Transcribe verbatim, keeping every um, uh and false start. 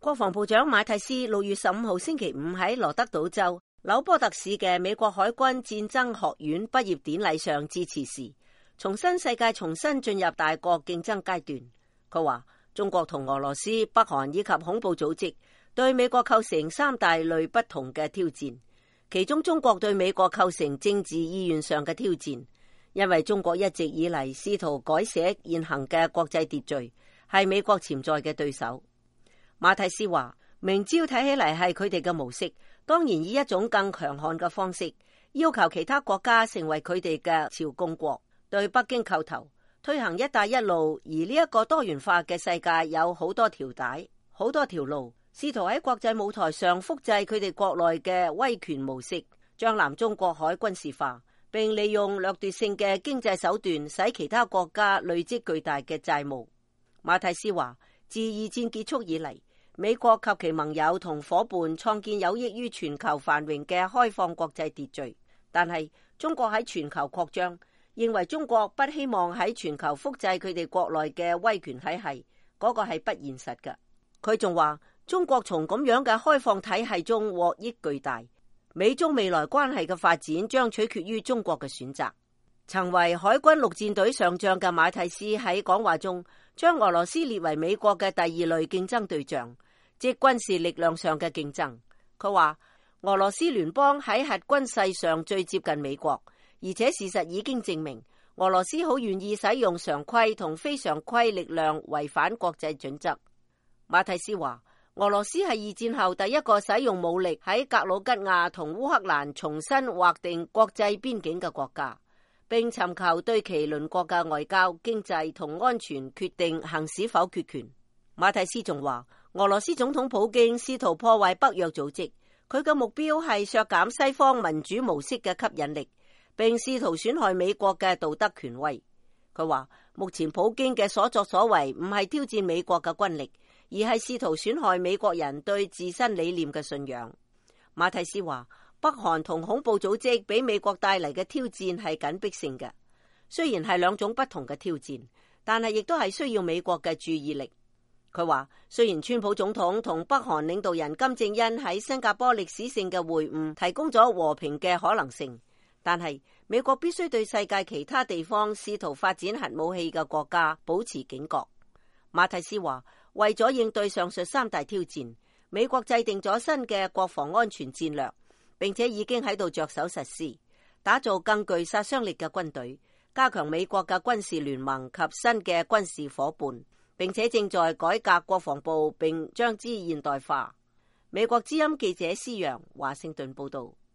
國防部長馬蒂斯六月十五號星期五喺羅德島州紐波特市嘅美國海軍戰爭學院畢業典禮上致辭時，重申世界重新進入大國競爭階段。佢話中國同俄羅斯、北韓以及恐怖組織對美國構成三大類不同嘅挑戰，其中中國對美國構成政治意願上嘅挑戰，因為中國一直以嚟試圖改寫現行嘅國際秩序，係美國潛在嘅對手。馬蒂斯話，明朝睇起嚟係佢哋嘅模式，當然以一種更強悍嘅方式，要求其他國家成為佢哋嘅朝貢國，對北京叩頭，推行一帶一路。而呢一個多元化嘅世界有好多條帶，好多條路，試圖喺國際舞台上複製佢哋國內嘅威權模式，將南中國海軍事化，並利用掠奪性嘅經濟手段使其他國家累積巨大嘅債務。馬蒂斯話，自二戰結束以嚟，美國及其盟友同夥伴創建有益於全球繁榮嘅開放國際秩序，但係中國喺全球擴張，認為中國不希望喺全球複製佢哋國內嘅威權體系，嗰個係不現實嘅。佢仲話，中國從咁樣嘅開放體系中獲益巨大，美中未來關係嘅發展將取決於中國嘅選擇。曾為海軍陸戰隊上將嘅馬蒂斯喺講話中，將俄羅斯列為美國嘅第二類競爭對象，即軍事力量上嘅競爭。佢話俄羅斯聯邦喺核軍勢上最接近美國，而且事實已經證明俄羅斯好願意使用常規同非常規力量違反國際準則。馬蒂斯話，俄羅斯係二戰後第一個使用武力喺格魯吉亞同烏克蘭重新劃定國際邊境嘅國家，並尋求對其鄰國嘅外交、經濟同安全決定行使否決權。馬蒂斯仲話，俄羅斯總統普京試圖破壞北約組織，佢嘅目標係削減西方民主模式嘅吸引力，並試圖損害美國嘅道德權威。佢話，目前普京嘅所作所為唔係挑戰美國嘅軍力，而係試圖損害美國人對自身理念嘅信仰。馬蒂斯話，北韓同恐怖組織俾美國帶嚟嘅挑戰係緊迫性嘅，雖然係兩種不同嘅挑戰，但係亦都係需要美國嘅注意力。佢話，雖然川普總統同北韓領導人金正恩喺新加坡歷史性嘅會晤提供咗和平嘅可能性，但係美國必須對世界其他地方試圖發展核武器嘅國家保持警覺。馬蒂斯話，為咗應對上述三大挑戰，美國制定咗新嘅國防安全戰略，並且已經喺度着手實施，打造更具殺傷力嘅軍隊，加強美國嘅軍事聯盟及新嘅軍事夥伴，並且正在改革國防部並將之現代化。美國之音記者施洋華盛頓報道。